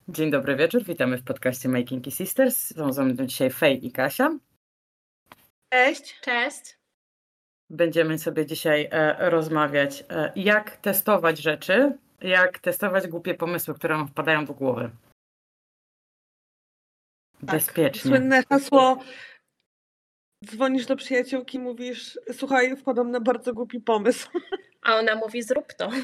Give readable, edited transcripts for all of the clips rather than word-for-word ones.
Dzień dobry wieczór, witamy w podcaście Making Sisters. Są ze mną dzisiaj Fej i Kasia. Cześć. Cześć. Będziemy sobie dzisiaj rozmawiać, jak testować rzeczy, jak testować głupie pomysły, które nam wpadają do głowy. Bezpiecznie. Słynne hasło: dzwonisz do przyjaciółki, mówisz: słuchaj, wpadam na bardzo głupi pomysł. A ona mówi: zrób to.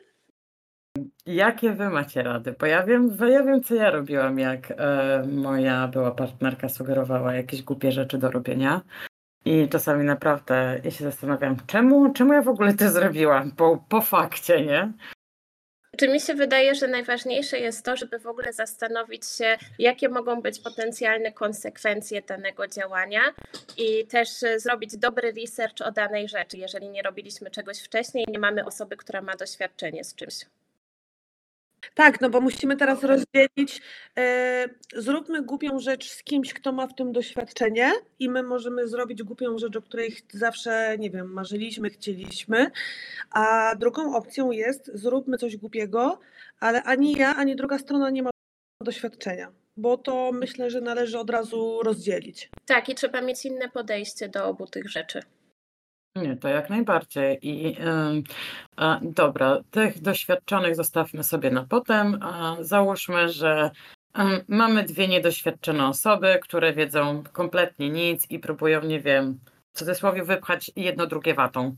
Jakie wy macie rady? Bo ja wiem, co ja robiłam, jak moja była partnerka sugerowała jakieś głupie rzeczy do robienia. I czasami naprawdę ja się zastanawiam, czemu ja w ogóle to zrobiłam po fakcie, nie? Czy mi się wydaje, że najważniejsze jest to, żeby w ogóle zastanowić się, jakie mogą być potencjalne konsekwencje danego działania i też zrobić dobry research o danej rzeczy, jeżeli nie robiliśmy czegoś wcześniej i nie mamy osoby, która ma doświadczenie z czymś. Tak, no bo musimy teraz rozdzielić, zróbmy głupią rzecz z kimś, kto ma w tym doświadczenie i my możemy zrobić głupią rzecz, o której zawsze, nie wiem, marzyliśmy, chcieliśmy, a drugą opcją jest: zróbmy coś głupiego, ale ani ja, ani druga strona nie ma doświadczenia, bo to myślę, że należy od razu rozdzielić. Tak, i trzeba mieć inne podejście do obu tych rzeczy. Nie, to jak najbardziej. I dobra, tych doświadczonych zostawmy sobie na potem. Załóżmy, że mamy dwie niedoświadczone osoby, które wiedzą kompletnie nic i próbują, nie wiem, w cudzysłowie wypchać jedno drugie watą.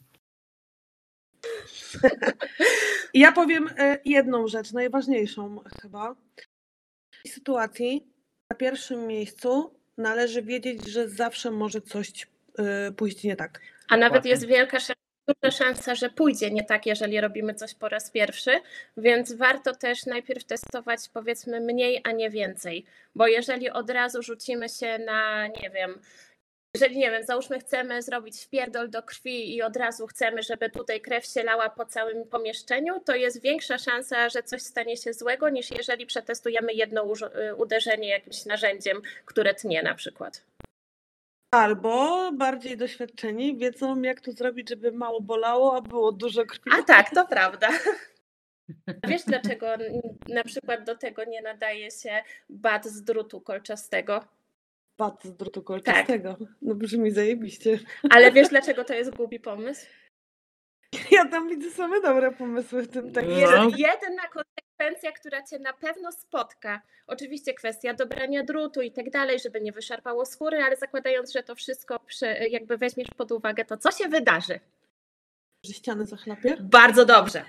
Ja powiem jedną rzecz, najważniejszą chyba. W tej sytuacji na pierwszym miejscu należy wiedzieć, że zawsze może coś pójść nie tak. A nawet Dokładnie. jest duża szansa, że pójdzie nie tak, jeżeli robimy coś po raz pierwszy, więc warto też najpierw testować, powiedzmy, mniej, a nie więcej, bo jeżeli od razu rzucimy się na, nie wiem, załóżmy, chcemy zrobić wpierdol do krwi i od razu chcemy, żeby tutaj krew się lała po całym pomieszczeniu, to jest większa szansa, że coś stanie się złego, niż jeżeli przetestujemy jedno uderzenie jakimś narzędziem, które tnie na przykład. Albo bardziej doświadczeni wiedzą, jak to zrobić, żeby mało bolało, a było dużo krwi. A tak, to prawda. Wiesz, dlaczego na przykład do tego nie nadaje się bat z drutu kolczastego? Bat z drutu kolczastego. Tak. No brzmi zajebiście. Ale wiesz, dlaczego to jest głupi pomysł? Ja tam widzę same dobre pomysły w tym tekście. Jedyna konsekwencja, która cię na pewno spotka, oczywiście kwestia dobrania drutu i tak dalej, żeby nie wyszarpało skóry, ale zakładając, że to wszystko jakby weźmiesz pod uwagę, to co się wydarzy? Że ściany zachlapie? Bardzo dobrze.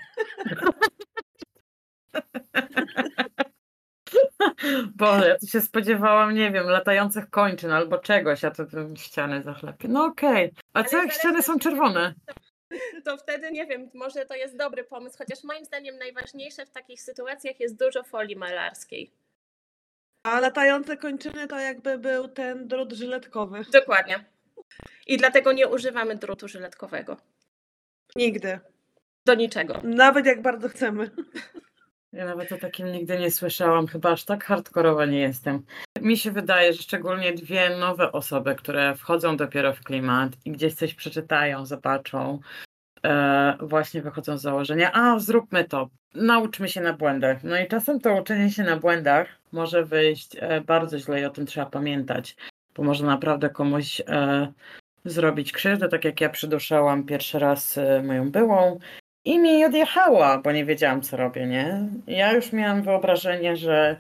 Boże, ja tu się spodziewałam, nie wiem, latających kończyn albo czegoś, a to ściany zachlapie. No okej. A co jak ściany są czerwone? To wtedy nie wiem, może to jest dobry pomysł, chociaż moim zdaniem najważniejsze w takich sytuacjach jest dużo folii malarskiej. A latające kończyny to jakby był ten drut żyletkowy. Dokładnie. I dlatego nie używamy drutu żyletkowego. Nigdy. Do niczego. Nawet jak bardzo chcemy. Ja nawet o takim nigdy nie słyszałam, chyba aż tak hardkorowa nie jestem. Mi się wydaje, że szczególnie dwie nowe osoby, które wchodzą dopiero w klimat i gdzieś coś przeczytają, zobaczą, właśnie wychodzą z założenia: zróbmy to, nauczmy się na błędach. No i czasem to uczenie się na błędach może wyjść bardzo źle i o tym trzeba pamiętać, bo można naprawdę komuś zrobić krzywdę, tak jak ja przyduszałam pierwszy raz moją byłą i mi odjechała, bo nie wiedziałam, co robię, nie? Ja już miałam wyobrażenie, że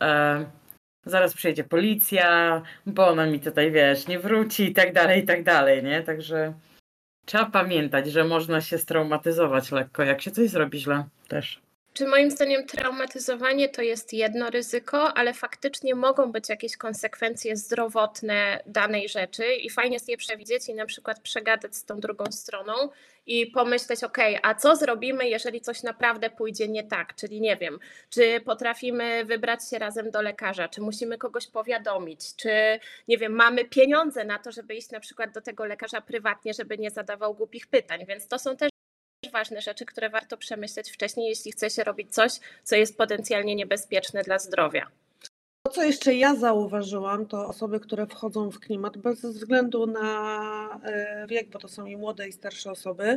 zaraz przyjedzie policja, bo ona mi tutaj, wiesz, nie wróci i tak dalej, nie? Także trzeba pamiętać, że można się straumatyzować lekko, jak się coś zrobi źle też. Czy moim zdaniem traumatyzowanie to jest jedno ryzyko, ale faktycznie mogą być jakieś konsekwencje zdrowotne danej rzeczy i fajnie jest je przewidzieć i na przykład przegadać z tą drugą stroną i pomyśleć: a co zrobimy, jeżeli coś naprawdę pójdzie nie tak? Czyli nie wiem, czy potrafimy wybrać się razem do lekarza, czy musimy kogoś powiadomić, czy nie wiem, mamy pieniądze na to, żeby iść na przykład do tego lekarza prywatnie, żeby nie zadawał głupich pytań, więc to są też ważne rzeczy, które warto przemyśleć wcześniej, jeśli chce się robić coś, co jest potencjalnie niebezpieczne dla zdrowia. To, co jeszcze ja zauważyłam, to osoby, które wchodzą w klimat bez względu na wiek, bo to są i młode, i starsze osoby,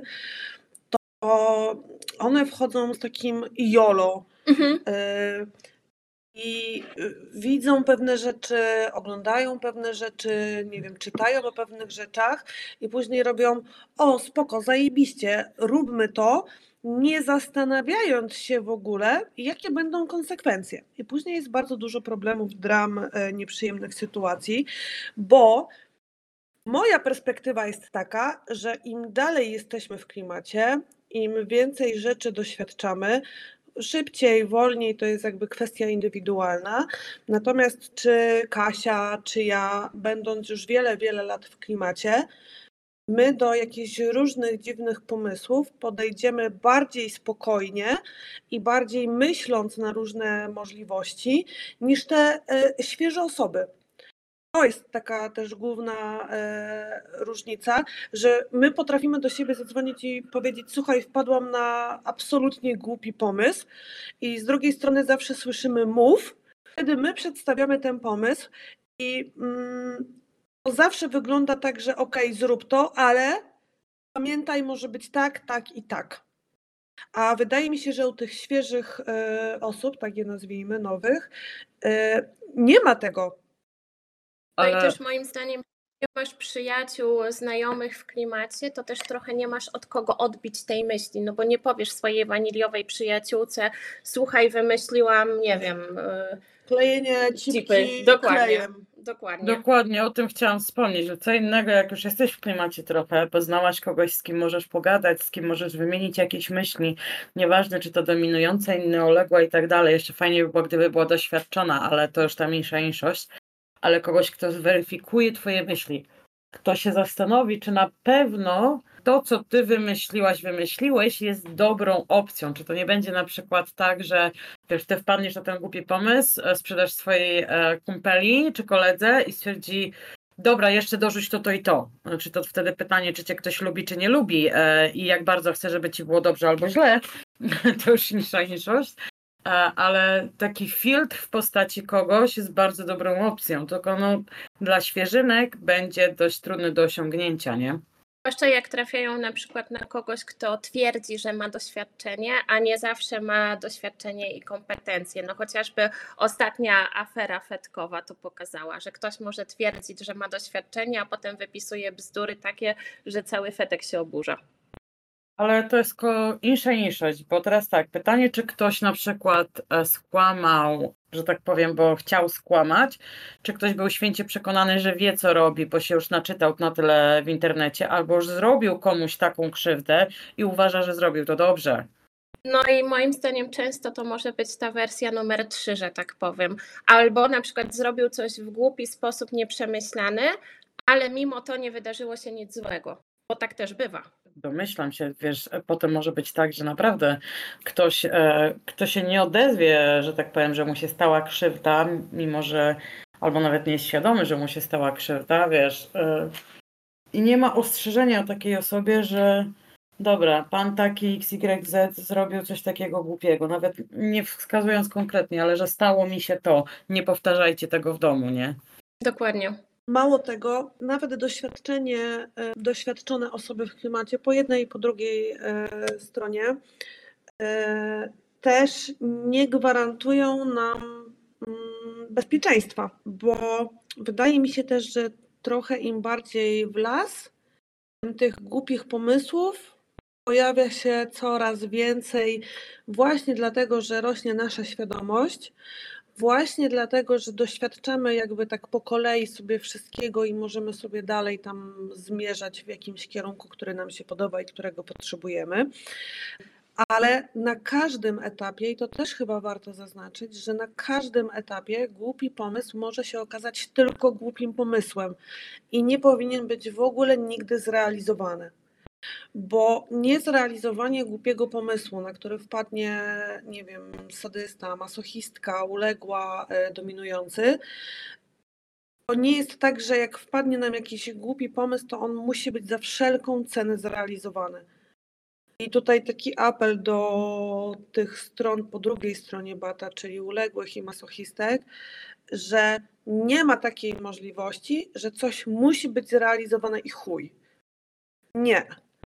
to one wchodzą z takim YOLO. i widzą pewne rzeczy, oglądają pewne rzeczy, nie wiem, czytają o pewnych rzeczach i później robią: o, spoko, zajebiście, róbmy to, nie zastanawiając się w ogóle, jakie będą konsekwencje. I później jest bardzo dużo problemów, dram, nieprzyjemnych sytuacji, bo moja perspektywa jest taka, że im dalej jesteśmy w klimacie, im więcej rzeczy doświadczamy, szybciej, wolniej, to jest jakby kwestia indywidualna. Natomiast czy Kasia, czy ja, będąc już wiele, wiele lat w klimacie, my do jakichś różnych dziwnych pomysłów podejdziemy bardziej spokojnie i bardziej myśląc na różne możliwości niż te świeże osoby. To jest taka też główna różnica, że my potrafimy do siebie zadzwonić i powiedzieć: słuchaj, wpadłam na absolutnie głupi pomysł, i z drugiej strony zawsze słyszymy mów, wtedy my przedstawiamy ten pomysł i to zawsze wygląda tak, że okej, zrób to, ale pamiętaj, może być tak, tak i tak. A wydaje mi się, że u tych świeżych osób, tak je nazwijmy, nowych, nie ma tego. No i Ale też moim zdaniem, jak masz przyjaciół, znajomych w klimacie, to też trochę nie masz od kogo odbić tej myśli, no bo nie powiesz swojej waniliowej przyjaciółce: słuchaj, wymyśliłam, nie wiem, Klejenie cipy. cipki Dokładnie, klejem. dokładnie. dokładnie o tym chciałam wspomnieć, że co innego, jak już jesteś w klimacie trochę, poznałaś kogoś, z kim możesz pogadać, z kim możesz wymienić jakieś myśli, nieważne czy to dominujące, inne uległa i tak dalej. Jeszcze fajnie by było, gdyby była doświadczona, ale to już ta mniejszość, ale kogoś, kto zweryfikuje twoje myśli, kto się zastanowi, czy na pewno to, co ty wymyśliłeś, jest dobrą opcją. Czy to nie będzie na przykład tak, że wiesz, ty wpadniesz na ten głupi pomysł, sprzedasz swojej kumpeli czy koledze i stwierdzi: dobra, jeszcze dorzuć to i to. Czy to wtedy pytanie, czy cię ktoś lubi, czy nie lubi i jak bardzo chce, żeby ci było dobrze albo źle, to już mniejszość. Ale taki filtr w postaci kogoś jest bardzo dobrą opcją, tylko no, dla świeżynek będzie dość trudny do osiągnięcia, nie? Zwłaszcza jak trafiają na przykład na kogoś, kto twierdzi, że ma doświadczenie, a nie zawsze ma doświadczenie i kompetencje. No chociażby ostatnia afera fetkowa to pokazała, że ktoś może twierdzić, że ma doświadczenie, a potem wypisuje bzdury takie, że cały fetek się oburza. Ale to jest inszość, bo teraz tak, pytanie, czy ktoś na przykład skłamał, że tak powiem, bo chciał skłamać, czy ktoś był święcie przekonany, że wie, co robi, bo się już naczytał na tyle w internecie, albo już zrobił komuś taką krzywdę i uważa, że zrobił to dobrze. No i moim zdaniem często to może być ta wersja numer 3, że tak powiem. Albo na przykład zrobił coś w głupi sposób, nieprzemyślany, ale mimo to nie wydarzyło się nic złego, bo tak też bywa. Domyślam się, wiesz, potem może być tak, że naprawdę ktoś, kto się nie odezwie, że tak powiem, że mu się stała krzywda, mimo że, albo nawet nie jest świadomy, że mu się stała krzywda, wiesz, i nie ma ostrzeżenia o takiej osobie, że dobra, pan taki XYZ zrobił coś takiego głupiego, nawet nie wskazując konkretnie, ale że stało mi się to, nie powtarzajcie tego w domu, nie? Dokładnie. Mało tego, nawet doświadczone osoby w klimacie po jednej i po drugiej stronie też nie gwarantują nam bezpieczeństwa, bo wydaje mi się też, że trochę im bardziej w las, tym tych głupich pomysłów pojawia się coraz więcej, właśnie dlatego, że rośnie nasza świadomość, właśnie dlatego, że doświadczamy jakby tak po kolei sobie wszystkiego i możemy sobie dalej tam zmierzać w jakimś kierunku, który nam się podoba i którego potrzebujemy. Ale na każdym etapie, i to też chyba warto zaznaczyć, że na każdym etapie głupi pomysł może się okazać tylko głupim pomysłem i nie powinien być w ogóle nigdy zrealizowany. Bo niezrealizowanie głupiego pomysłu, na który wpadnie, nie wiem, sadysta, masochistka, uległa, dominujący, to nie jest tak, że jak wpadnie nam jakiś głupi pomysł, to on musi być za wszelką cenę zrealizowany. I tutaj taki apel do tych stron po drugiej stronie bata, czyli uległych i masochistek, że nie ma takiej możliwości, że coś musi być zrealizowane i chuj. Nie.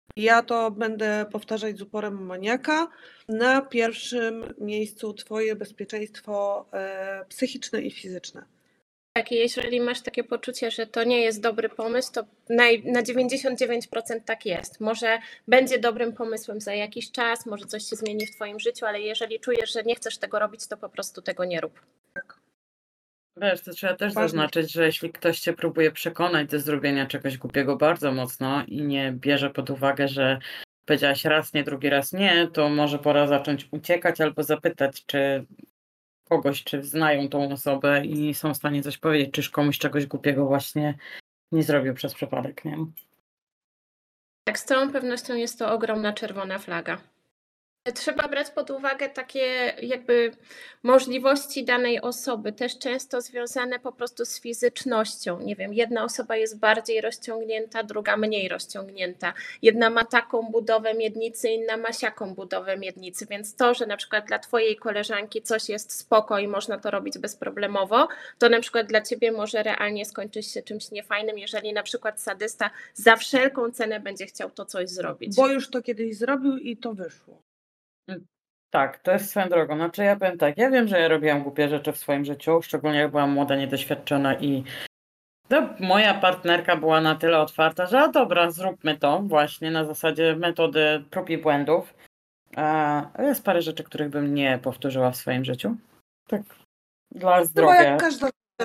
Ja to będę powtarzać z uporem maniaka. Na pierwszym miejscu twoje bezpieczeństwo psychiczne i fizyczne. Tak, jeżeli masz takie poczucie, że to nie jest dobry pomysł, to na 99% tak jest. Może będzie dobrym pomysłem za jakiś czas, może coś się zmieni w twoim życiu, ale jeżeli czujesz, że nie chcesz tego robić, to po prostu tego nie rób. Wiesz, to trzeba też Ważne. zaznaczyć, że jeśli ktoś cię próbuje przekonać do zrobienia czegoś głupiego bardzo mocno i nie bierze pod uwagę, że powiedziałaś raz nie, drugi raz nie, to może pora zacząć uciekać albo zapytać, czy kogoś, czy znają tą osobę i są w stanie coś powiedzieć, czyż komuś czegoś głupiego właśnie nie zrobił przez przypadek, nie? Tak, z całą pewnością jest to ogromna czerwona flaga. Trzeba brać pod uwagę takie jakby możliwości danej osoby, też często związane po prostu z fizycznością. Nie wiem, jedna osoba jest bardziej rozciągnięta, druga mniej rozciągnięta. Jedna ma taką budowę miednicy, inna ma siaką budowę miednicy, więc to, że na przykład dla twojej koleżanki coś jest spoko i można to robić bezproblemowo, to na przykład dla ciebie może realnie skończyć się czymś niefajnym, jeżeli na przykład sadysta za wszelką cenę będzie chciał to coś zrobić. Bo już to kiedyś zrobił i to wyszło. Tak, to jest swoją drogą. Znaczy ja powiem tak, ja wiem, że ja robiłam głupie rzeczy w swoim życiu, szczególnie jak byłam młoda, niedoświadczona i moja partnerka była na tyle otwarta, że a dobra, zróbmy to właśnie na zasadzie metody prób i błędów. Ale jest parę rzeczy, których bym nie powtórzyła w swoim życiu. Tak, dla No bo zdrowia. jak każda...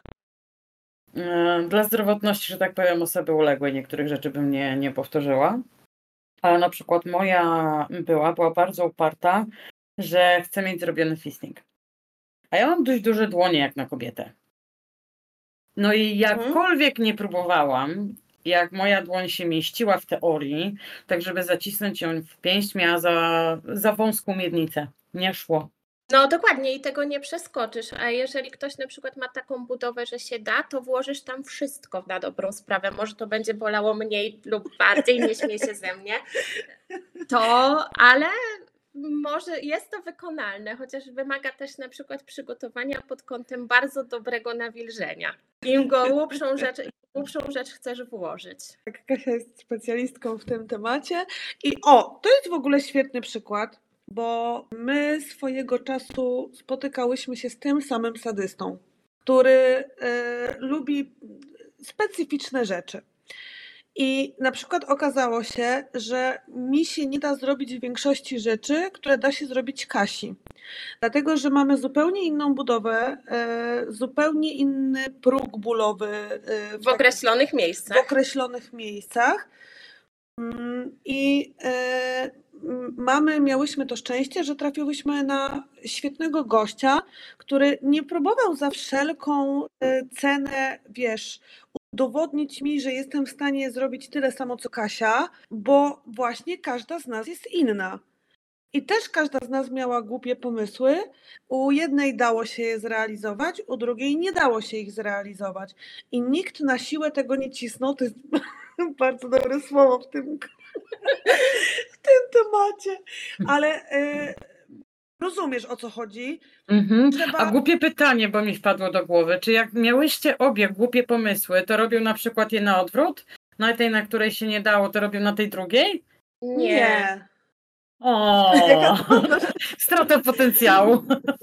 Dla zdrowotności, że tak powiem, osoby uległej niektórych rzeczy bym nie powtórzyła. Ale na przykład moja była bardzo uparta, że chce mieć zrobiony fisting. A ja mam dość duże dłonie jak na kobietę. No i jakkolwiek nie próbowałam, jak moja dłoń się mieściła w teorii, tak żeby zacisnąć ją w pięść, miała za wąską miednicę. Nie szło. No dokładnie i tego nie przeskoczysz, a jeżeli ktoś na przykład ma taką budowę, że się da, to włożysz tam wszystko na dobrą sprawę. Może to będzie bolało mniej lub bardziej, nie śmiej się ze mnie. Ale może jest to wykonalne, chociaż wymaga też na przykład przygotowania pod kątem bardzo dobrego nawilżenia. Im głupszą rzecz chcesz włożyć. Tak, Kasia jest specjalistką w tym temacie. I to jest w ogóle świetny przykład, bo my swojego czasu spotykałyśmy się z tym samym sadystą, który lubi specyficzne rzeczy. I na przykład okazało się, że mi się nie da zrobić większości rzeczy, które da się zrobić Kasi. Dlatego, że mamy zupełnie inną budowę, zupełnie inny próg bólowy W określonych miejscach. I miałyśmy to szczęście, że trafiłyśmy na świetnego gościa, który nie próbował za wszelką cenę, udowodnić mi, że jestem w stanie zrobić tyle samo co Kasia, bo właśnie każda z nas jest inna. I też każda z nas miała głupie pomysły. U jednej dało się je zrealizować, u drugiej nie dało się ich zrealizować. I nikt na siłę tego nie cisnął. To jest bardzo dobre słowo w tym temacie. Ale rozumiesz, o co chodzi. A głupie pytanie, bo mi wpadło do głowy. Czy jak miałyście obie głupie pomysły, to robił na przykład je na odwrót? Na tej, na której się nie dało, to robił na tej drugiej? Nie. Strata potencjału.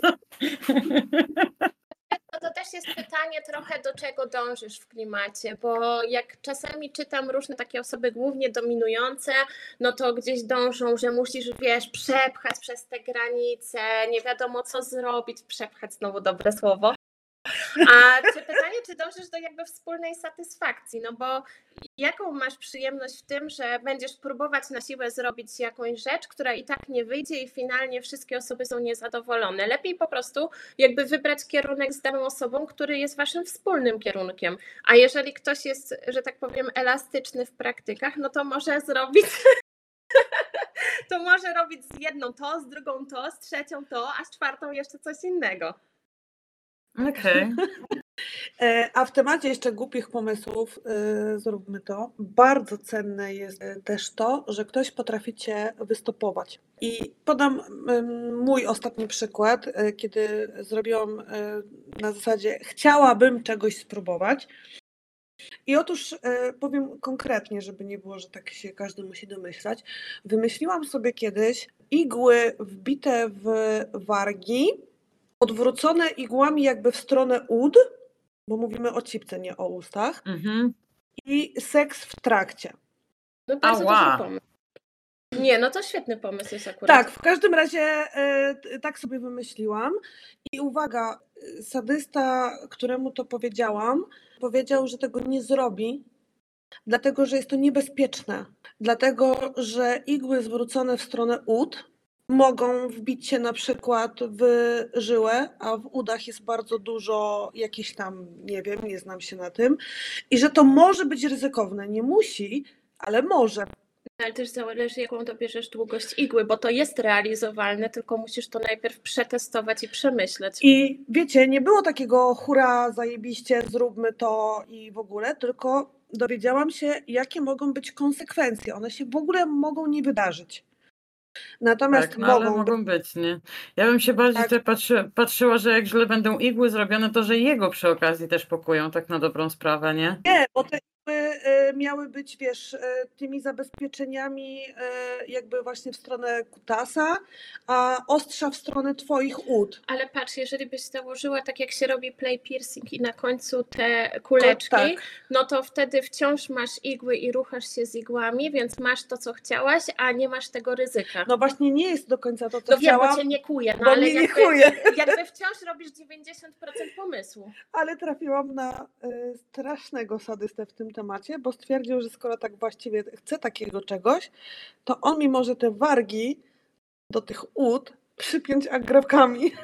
To też jest pytanie trochę, do czego dążysz w klimacie, bo jak czasami czytam różne takie osoby głównie dominujące, no to gdzieś dążą, że musisz, przepchać przez te granice, nie wiadomo co zrobić, przepchać, znowu dobre słowo. A pytanie, czy dążysz do jakby wspólnej satysfakcji, no bo jaką masz przyjemność w tym, że będziesz próbować na siłę zrobić jakąś rzecz, która i tak nie wyjdzie i finalnie wszystkie osoby są niezadowolone. Lepiej po prostu jakby wybrać kierunek z daną osobą, który jest waszym wspólnym kierunkiem. A jeżeli ktoś jest, że tak powiem, elastyczny w praktykach, no to może zrobić... to może robić z jedną to, z drugą to, z trzecią to, a z czwartą jeszcze coś innego. Okej. A w temacie jeszcze głupich pomysłów, zróbmy to, bardzo cenne jest też to, że ktoś potrafi cię wystopować. I podam mój ostatni przykład, kiedy zrobiłam na zasadzie chciałabym czegoś spróbować. I otóż powiem konkretnie, żeby nie było, że tak się każdy musi domyślać. Wymyśliłam sobie kiedyś igły wbite w wargi, odwrócone igłami jakby w stronę ud, bo mówimy o cipce, nie o ustach, Mhm. i seks w trakcie. No bardzo Ała. dobry pomysł. Nie, no to świetny pomysł jest akurat. Tak, w każdym razie tak sobie wymyśliłam. I uwaga, sadysta, któremu to powiedziałam, powiedział, że tego nie zrobi, dlatego że jest to niebezpieczne. Dlatego, że igły zwrócone w stronę ud mogą wbić się na przykład w żyłę, a w udach jest bardzo dużo jakichś tam, nie wiem, nie znam się na tym, i że to może być ryzykowne. Nie musi, ale może. Ale też zależy, jaką dobierzesz długość igły, bo to jest realizowalne, tylko musisz to najpierw przetestować i przemyśleć. I wiecie, nie było takiego hura, zajebiście, zróbmy to i w ogóle, tylko dowiedziałam się, jakie mogą być konsekwencje. One się w ogóle mogą nie wydarzyć. Natomiast Tak, no ale mogą mogą być, nie? Ja bym się bardziej Tak. tutaj patrzyła, że jak źle będą igły zrobione, to że jego przy okazji też pokują, tak na dobrą sprawę, nie? Nie, bo te igły miały być, wiesz, tymi zabezpieczeniami jakby właśnie w stronę kutasa, a ostrza w stronę twoich ud. Ale patrz, jeżeli byś założyła tak jak się robi play piercing i na końcu te kuleczki, Tak. no to wtedy wciąż masz igły i ruchasz się z igłami, więc masz to, co chciałaś, a nie masz tego ryzyka. No właśnie nie jest do końca to, co No wiem, bo chciałam, cię nie kuje, no bo ale mnie nie jakby, chuje. jakby wciąż robisz 90% pomysłu. Ale trafiłam na strasznego sadystę w tym temacie, bo stwierdził, że skoro tak właściwie chce takiego czegoś, to on mi może te wargi do tych ud przypiąć agrafkami.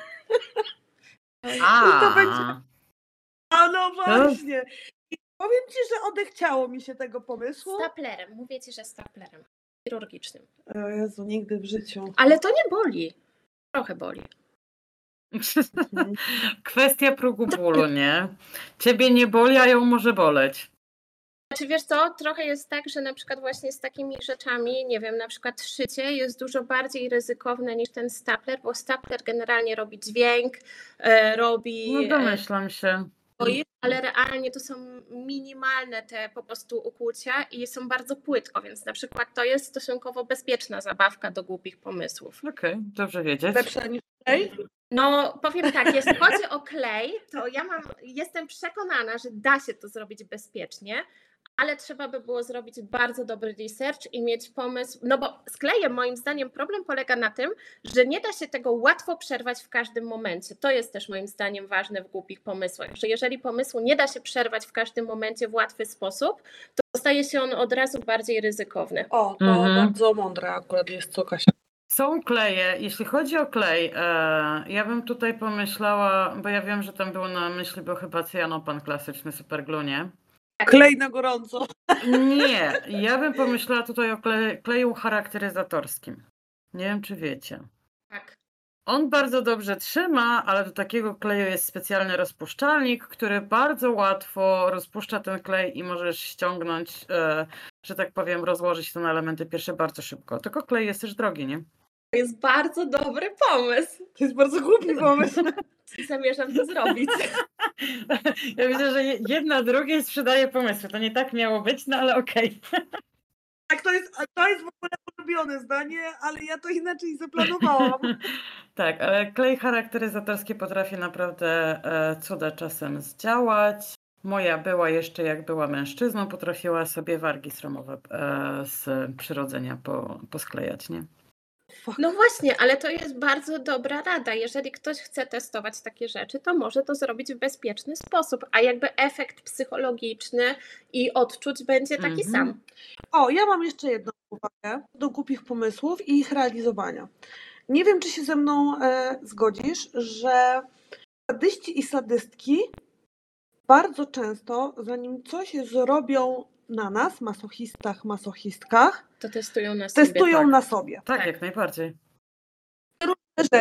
A, to będzie- A no właśnie. I powiem ci, że odechciało mi się tego pomysłu. Staplerem, mówię ci, że staplerem chirurgicznym. O Jezu, nigdy w życiu. Ale to nie boli. Trochę boli. Mhm. kwestia progu bólu, nie? Ciebie nie boli, a ją może boleć. Znaczy wiesz co, trochę jest tak, że na przykład właśnie z takimi rzeczami, nie wiem, na przykład szycie jest dużo bardziej ryzykowne niż ten stapler, bo stapler generalnie robi dźwięk, robi No domyślam się. boi, ale realnie to są minimalne te po prostu ukłucia i są bardzo płytko, więc na przykład to jest stosunkowo bezpieczna zabawka do głupich pomysłów. Okej, dobrze wiedzieć. Lepsza niż tej? No powiem tak, jeśli chodzi o klej, to ja jestem przekonana, że da się to zrobić bezpiecznie, ale trzeba by było zrobić bardzo dobry research i mieć pomysł, no bo z klejem moim zdaniem problem polega na tym, że nie da się tego łatwo przerwać w każdym momencie. To jest też moim zdaniem ważne w głupich pomysłach, że jeżeli pomysłu nie da się przerwać w każdym momencie w łatwy sposób, to staje się on od razu bardziej ryzykowny. O, to bardzo mądre akurat jest co, Kasia. Są kleje, jeśli chodzi o klej, ja bym tutaj pomyślała, bo ja wiem, że tam było na myśli, bo chyba cyjanopan klasyczny superglue, nie? Klej na gorąco. Nie, ja bym pomyślała tutaj o kleju charakteryzatorskim. Nie wiem, czy wiecie. Tak. On bardzo dobrze trzyma, ale do takiego kleju jest specjalny rozpuszczalnik, który bardzo łatwo rozpuszcza ten klej i możesz ściągnąć, że tak powiem, rozłożyć te elementy pierwsze bardzo szybko. Tylko klej jest też drogi, nie? To jest bardzo dobry pomysł. To jest bardzo głupi pomysł. Zamierzam to zrobić. Ja widzę, że jedna drugiej sprzedaje pomysły. To nie tak miało być, no ale okej. Tak, to jest w ogóle ulubione zdanie, ale ja to inaczej zaplanowałam. Tak, ale klej charakteryzatorski potrafi naprawdę cuda czasem zdziałać. Moja była jeszcze, jak była mężczyzną, potrafiła sobie wargi sromowe z przyrodzenia posklejać, nie? No właśnie, ale to jest bardzo dobra rada. Jeżeli ktoś chce testować takie rzeczy, to może to zrobić w bezpieczny sposób, a jakby efekt psychologiczny i odczuć będzie taki sam. O, ja mam jeszcze jedną uwagę do głupich pomysłów i ich realizowania. Nie wiem, czy się ze mną zgodzisz, że sadyści i sadystki bardzo często, zanim coś zrobią na nas, masochistach, masochistkach, To testują na sobie. testują tak. na sobie. Tak, Tak. jak najbardziej. Rzeczy.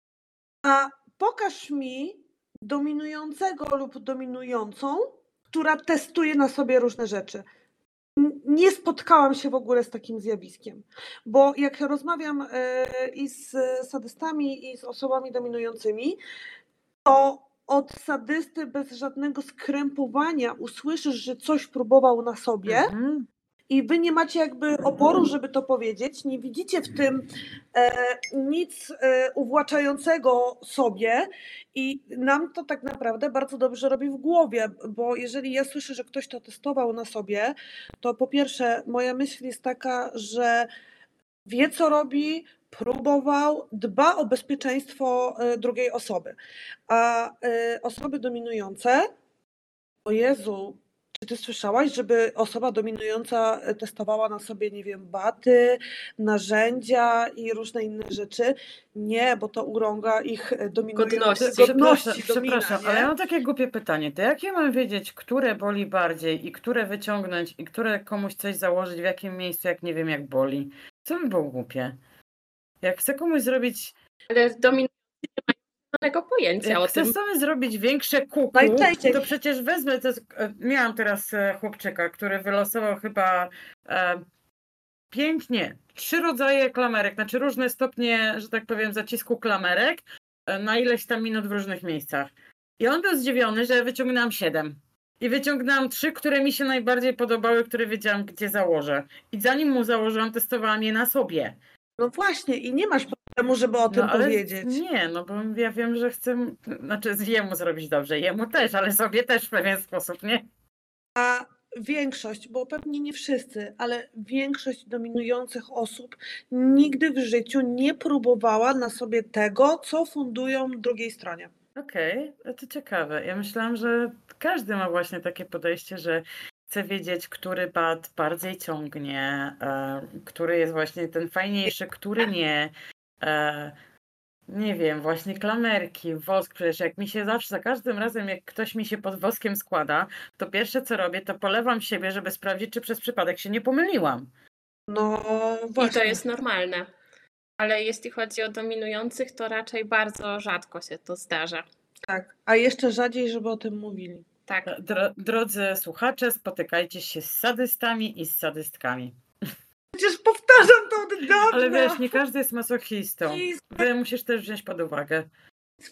A pokaż mi dominującego lub dominującą, która testuje na sobie różne rzeczy. Nie spotkałam się w ogóle z takim zjawiskiem, bo jak rozmawiam i z sadystami, i z osobami dominującymi, to od sadysty bez żadnego skrępowania usłyszysz, że coś próbował na sobie Mhm. i wy nie macie jakby oporu, żeby to powiedzieć, nie widzicie w tym nic uwłaczającego sobie i nam to tak naprawdę bardzo dobrze robi w głowie, bo jeżeli ja słyszę, że ktoś to testował na sobie, to po pierwsze moja myśl jest taka, że wie co robi, próbował, dba o bezpieczeństwo drugiej osoby. A osoby dominujące, o Jezu, czy ty słyszałaś, żeby osoba dominująca testowała na sobie, nie wiem, baty, narzędzia i różne inne rzeczy? Nie, bo to urąga ich Godności. godności Przepraszam, domina, ale nie? ja mam takie głupie pytanie. To jak ja mam wiedzieć, które boli bardziej i które wyciągnąć i które komuś coś założyć, w jakim miejscu, jak nie wiem, jak boli? Co by było głupie? Jak chcę komuś zrobić, Ale dominujący nie mają żadnego pojęcia jak o chcę tym. sobie zrobić większe kuku, Najczęściej. to przecież wezmę, miałam teraz chłopczyka, który wylosował chyba 3 rodzaje klamerek, znaczy różne stopnie, że tak powiem, zacisku klamerek na ileś tam minut w różnych miejscach. I on był zdziwiony, że wyciągnęłam 7. I wyciągnęłam 3, które mi się najbardziej podobały, które wiedziałam, gdzie założę. I zanim mu założyłam, testowałam je na sobie. No właśnie i nie masz problemu, żeby o tym ale powiedzieć. nie, no bo ja wiem, że chcę, znaczy jemu zrobić dobrze, jemu też, ale sobie też w pewien sposób, nie? A większość, bo pewnie nie wszyscy, ale większość dominujących osób nigdy w życiu nie próbowała na sobie tego, co fundują drugiej stronie. Okej, to ciekawe. Ja myślałam, że każdy ma właśnie takie podejście, że chce wiedzieć, który bat bardziej ciągnie, który jest właśnie ten fajniejszy, który nie. Nie wiem, właśnie klamerki, wosk, przecież jak mi się zawsze, za każdym razem jak ktoś mi się pod woskiem składa, to pierwsze co robię, to polewam siebie, żeby sprawdzić, czy przez przypadek się nie pomyliłam. No I właśnie. to jest normalne. Ale jeśli chodzi o dominujących, to raczej bardzo rzadko się to zdarza. Tak, a jeszcze rzadziej, żeby o tym mówili. Tak. Drodzy słuchacze, spotykajcie się z sadystami i z sadystkami. Przecież powtarzam to od dawna. Ale wiesz, nie każdy jest masochistą. I Wy musisz też wziąć pod uwagę. z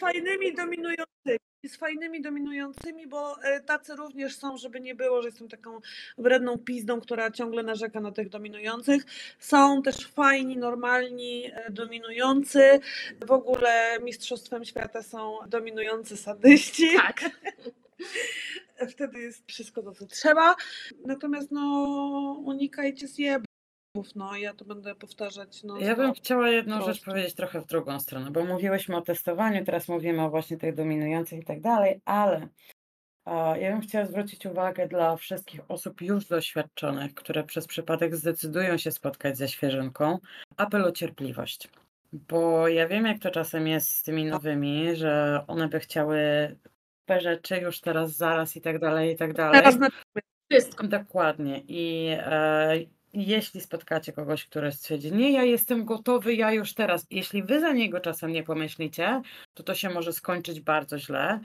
fajnymi dominującymi, bo tacy również są, żeby nie było, że jestem taką wredną pizdą, która ciągle narzeka na tych dominujących. Są też fajni, normalni, dominujący. W ogóle mistrzostwem świata są dominujący sadyści. Tak. Wtedy jest wszystko to, co trzeba. Natomiast unikajcie zjebów. Ja to będę powtarzać. Ja bym chciała jedną prostu. rzecz powiedzieć trochę w drugą stronę, bo mówiłyśmy o testowaniu, teraz mówimy o właśnie tych dominujących i tak dalej, ale ja bym chciała zwrócić uwagę dla wszystkich osób już doświadczonych, które przez przypadek zdecydują się spotkać ze świeżynką, apel o cierpliwość. Bo ja wiem, jak to czasem jest z tymi nowymi, że one by chciały te rzeczy już teraz, zaraz i tak dalej, i tak dalej. Teraz na Wszystko. Dokładnie. I jeśli spotkacie kogoś, który stwierdzi, nie, ja jestem gotowy, ja już teraz. Jeśli wy za niego czasem nie pomyślicie, to się może skończyć bardzo źle.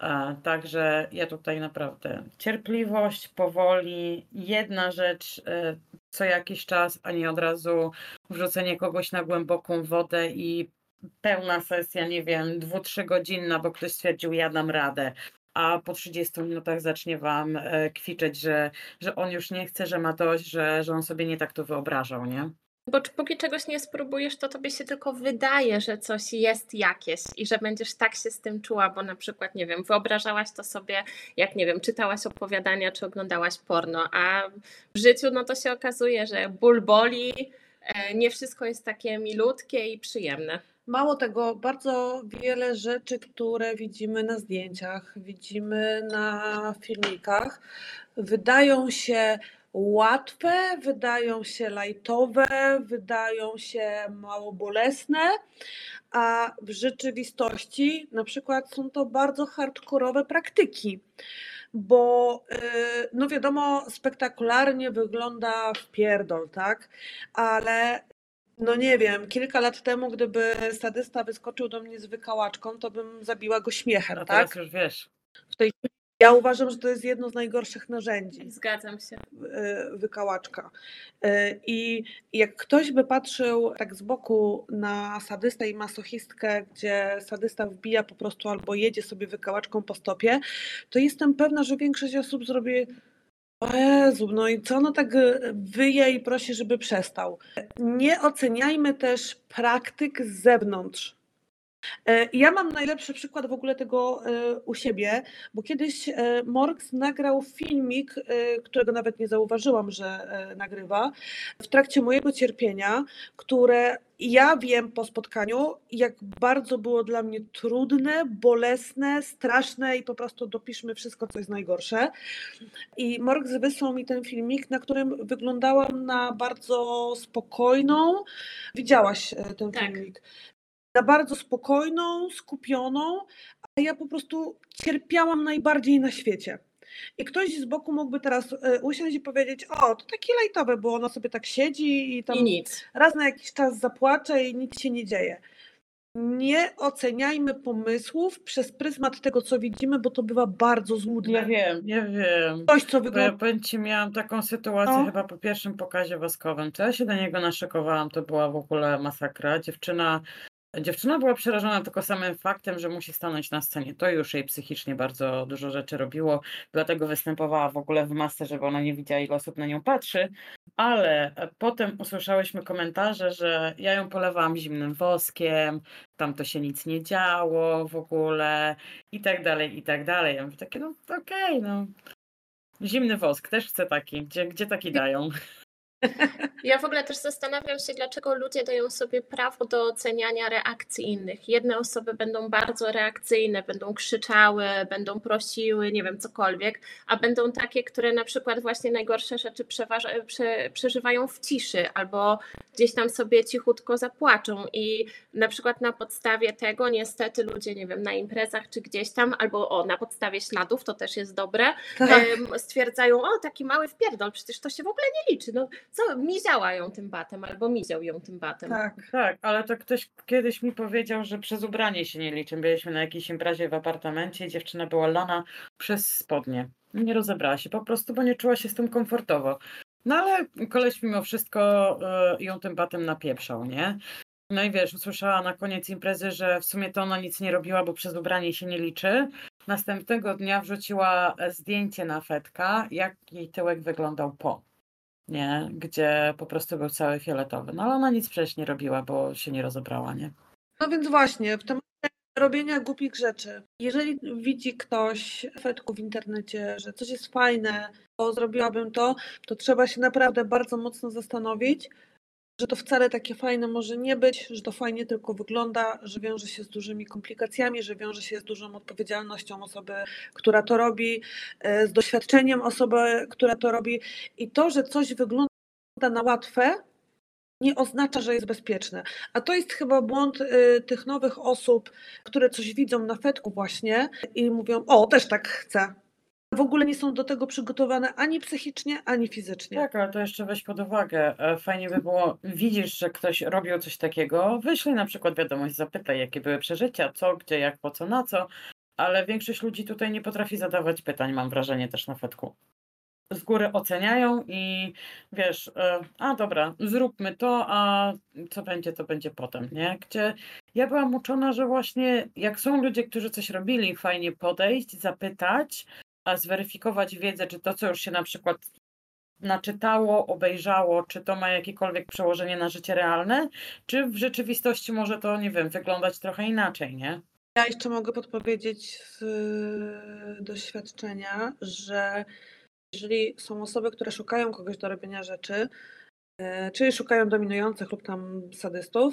Także ja tutaj naprawdę cierpliwość, powoli, jedna rzecz co jakiś czas, a nie od razu wrzucenie kogoś na głęboką wodę i pełna sesja, nie wiem, 2-3 godzinna, bo ktoś stwierdził, ja dam radę. A po 30 minutach zacznie wam kwiczeć, że on już nie chce, że ma dość, że on sobie nie tak to wyobrażał, nie? Bo póki czegoś nie spróbujesz, to tobie się tylko wydaje, że coś jest jakieś i że będziesz tak się z tym czuła, bo na przykład, nie wiem, wyobrażałaś to sobie, jak nie wiem, czytałaś opowiadania czy oglądałaś porno, a w życiu to się okazuje, że ból boli, nie wszystko jest takie milutkie i przyjemne. Mało tego, bardzo wiele rzeczy, które widzimy na zdjęciach, widzimy na filmikach, wydają się łatwe, wydają się lajtowe, wydają się mało bolesne, a w rzeczywistości na przykład są to bardzo hardkorowe praktyki, bo wiadomo, spektakularnie wygląda wpierdol, tak? Ale nie wiem, kilka lat temu, gdyby sadysta wyskoczył do mnie z wykałaczką, to bym zabiła go śmiechem, A teraz tak? już wiesz. W tej Ja uważam, że to jest jedno z najgorszych narzędzi, Zgadzam się. wykałaczka. I jak ktoś by patrzył tak z boku na sadystę i masochistkę, gdzie sadysta wbija po prostu albo jedzie sobie wykałaczką po stopie, to jestem pewna, że większość osób zrobi: o Jezu, no i co ono tak wyje i prosi, żeby przestał. Nie oceniajmy też praktyk z zewnątrz. Ja mam najlepszy przykład w ogóle tego u siebie, bo kiedyś Morgs nagrał filmik, którego nawet nie zauważyłam, że nagrywa, w trakcie mojego cierpienia, które ja wiem po spotkaniu, jak bardzo było dla mnie trudne, bolesne, straszne i po prostu dopiszmy wszystko, co jest najgorsze. I Morgs wysłał mi ten filmik, na którym wyglądałam na bardzo spokojną. Widziałaś ten Tak. filmik? Na bardzo spokojną, skupioną, a ja po prostu cierpiałam najbardziej na świecie. I ktoś z boku mógłby teraz usiąść i powiedzieć: o, to takie lajtowe, bo ona sobie tak siedzi i tam I nic. raz na jakiś czas zapłacze i nic się nie dzieje. Nie oceniajmy pomysłów przez pryzmat tego, co widzimy, bo to bywa bardzo złudne. Ja wiem. Coś, co Bo ja wygląda... powiem ci, miałam taką sytuację No. chyba po pierwszym pokazie woskowym. To ja się do niego naszykowałam, to była w ogóle masakra. Dziewczyna była przerażona tylko samym faktem, że musi stanąć na scenie. To już jej psychicznie bardzo dużo rzeczy robiło, dlatego występowała w ogóle w masce, żeby ona nie widziała, ile osób na nią patrzy. Ale potem usłyszałyśmy komentarze, że ja ją polewałam zimnym woskiem, tam to się nic nie działo w ogóle i tak dalej, i tak dalej. Ja mówię takie, no okej, no. Zimny wosk, też chcę taki. Gdzie taki dają? Ja w ogóle też zastanawiam się, dlaczego ludzie dają sobie prawo do oceniania reakcji innych. Jedne osoby będą bardzo reakcyjne, będą krzyczały, będą prosiły, nie wiem, cokolwiek, a będą takie, które na przykład właśnie najgorsze rzeczy przeżywają w ciszy albo gdzieś tam sobie cichutko zapłaczą i na przykład na podstawie tego niestety ludzie, nie wiem, na imprezach czy gdzieś tam, albo na podstawie śladów, to też jest dobre, Tak. stwierdzają: o, taki mały wpierdol, przecież to się w ogóle nie liczy, no co, miziała ją tym batem, albo miział ją tym batem. Tak, ale to ktoś kiedyś mi powiedział, że przez ubranie się nie liczy. Byliśmy na jakiejś imprezie w apartamencie i dziewczyna była lana przez spodnie. Nie rozebrała się po prostu, bo nie czuła się z tym komfortowo. No ale koleś mimo wszystko ją tym batem napieprzał, nie? No i wiesz, usłyszała na koniec imprezy, że w sumie to ona nic nie robiła, bo przez ubranie się nie liczy. Następnego dnia wrzuciła zdjęcie na fetka, jak jej tyłek wyglądał po. Nie, gdzie po prostu był cały fioletowy. No ale ona nic przecież nie robiła, bo się nie rozebrała, nie? No więc właśnie, w temacie robienia głupich rzeczy. Jeżeli widzi ktoś w fetku w internecie, że coś jest fajne, bo zrobiłabym to, to trzeba się naprawdę bardzo mocno zastanowić, że to wcale takie fajne może nie być, że to fajnie tylko wygląda, że wiąże się z dużymi komplikacjami, że wiąże się z dużą odpowiedzialnością osoby, która to robi, z doświadczeniem osoby, która to robi. I to, że coś wygląda na łatwe, nie oznacza, że jest bezpieczne. A to jest chyba błąd tych nowych osób, które coś widzą na fetku właśnie i mówią: o, też tak chcę. W ogóle nie są do tego przygotowane ani psychicznie, ani fizycznie. Tak, ale to jeszcze weź pod uwagę. Fajnie by było, widzisz, że ktoś robił coś takiego, wyślij na przykład wiadomość, zapytaj, jakie były przeżycia, co, gdzie, jak, po co, na co, ale większość ludzi tutaj nie potrafi zadawać pytań, mam wrażenie, też na fetku. Z góry oceniają i wiesz, a dobra, zróbmy to, a co będzie, to będzie potem, nie? Gdzie ja byłam uczona, że właśnie jak są ludzie, którzy coś robili, fajnie podejść, zapytać, a zweryfikować wiedzę, czy to, co już się na przykład naczytało, obejrzało, czy to ma jakiekolwiek przełożenie na życie realne, czy w rzeczywistości może to, nie wiem, wyglądać trochę inaczej, nie? Ja jeszcze mogę podpowiedzieć z doświadczenia, że jeżeli są osoby, które szukają kogoś do robienia rzeczy, czyli szukają dominujących lub tam sadystów,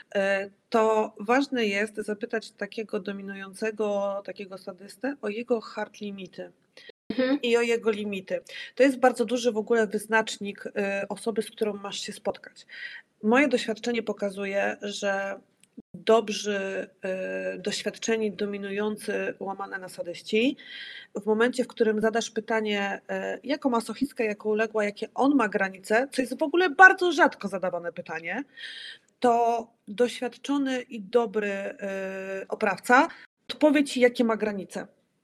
to ważne jest zapytać takiego dominującego, takiego sadystę o jego hard limity i o jego limity. To jest bardzo duży w ogóle wyznacznik osoby, z którą masz się spotkać. Moje doświadczenie pokazuje, że dobrzy, doświadczeni, dominujący, łamane na sadyści, w momencie, w którym zadasz pytanie, jako masochistkę, jako uległa, jakie on ma granice, co jest w ogóle bardzo rzadko zadawane pytanie, to doświadczony i dobry oprawca odpowie ci, jakie ma granice.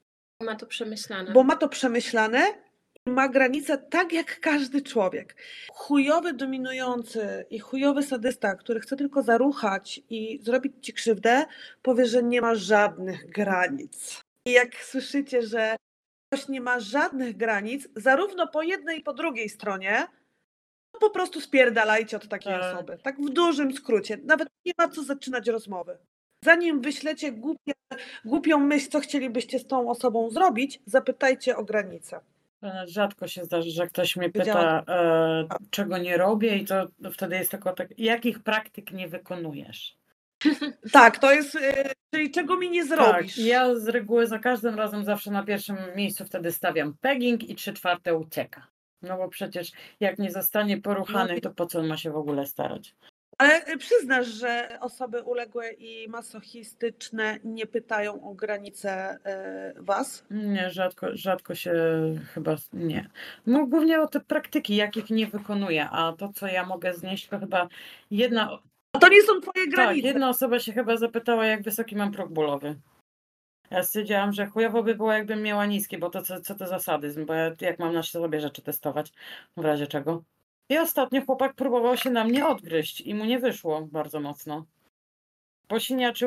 Ma to przemyślane. bo ma to przemyślane i ma granice tak jak każdy człowiek. Chujowy dominujący i chujowy sadysta, który chce tylko zaruchać i zrobić ci krzywdę, powie, że nie ma żadnych granic. I jak słyszycie, że ktoś nie ma żadnych granic, zarówno po jednej i po drugiej stronie, to po prostu spierdalajcie od takiej Tak. osoby. Tak w dużym skrócie. Nawet nie ma co zaczynać rozmowy. Zanim wyślecie głupią myśl, co chcielibyście z tą osobą zrobić, zapytajcie o granice. Rzadko się zdarzy, że ktoś mnie Wiedziałam. pyta, czego nie robię i to wtedy jest tylko tak, jakich praktyk nie wykonujesz? Tak, to jest, czyli czego mi nie zrobisz. Tak, ja z reguły za każdym razem zawsze na pierwszym miejscu wtedy stawiam pegging i 3/4 ucieka. No bo przecież jak nie zostanie poruchany, to po co on ma się w ogóle starać? Ale przyznasz, że osoby uległe i masochistyczne nie pytają o granice was? Nie, rzadko się chyba nie. No głównie o te praktyki, jakich nie wykonuję, a to co ja mogę znieść, to chyba jedna, A to nie są twoje tak, granice. jedna osoba się chyba zapytała, jak wysoki mam próg bólowy. Ja stwierdziłam, że chujowo by było, jakbym miała niski, bo to co to za sadyzm, bo ja jak mam na sobie rzeczy testować, w razie czego. I ostatnio chłopak próbował się na mnie odgryźć i mu nie wyszło bardzo mocno. Posiniaczył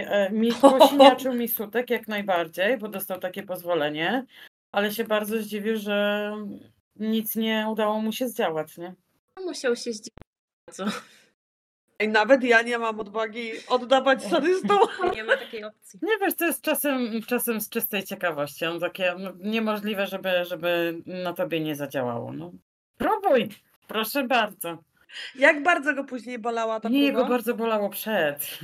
mi sutek jak najbardziej, bo dostał takie pozwolenie, ale się bardzo zdziwił, że nic nie udało mu się zdziałać, nie? Musiał się zdziwić bardzo. I nawet ja nie mam odwagi oddawać sadystom. Nie ma takiej opcji. Nie wiesz, to jest czasem z czystej ciekawości. On takie niemożliwe, żeby na tobie nie zadziałało. No. Próbuj, proszę bardzo. Jak bardzo go później bolała ta Nie, jego próba? bardzo bolało przed.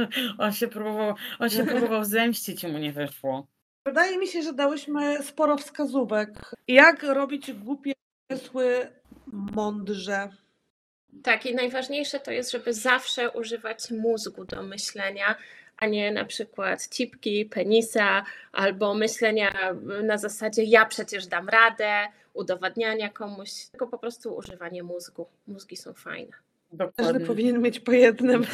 On się próbował zemścić i mu nie wyszło. Wydaje mi się, że dałyśmy sporo wskazówek. Jak robić głupie pomysły mądrze. Tak, i najważniejsze to jest, żeby zawsze używać mózgu do myślenia, a nie na przykład cipki, penisa albo myślenia na zasadzie ja przecież dam radę, udowadniania komuś, tylko po prostu używanie mózgu. Mózgi są fajne. Każdy Dokładnie. powinien mieć po jednym.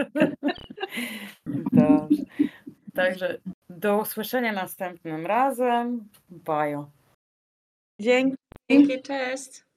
Dobrze. Także do usłyszenia następnym razem. Bajo. Dzięki. Dzięki, cześć.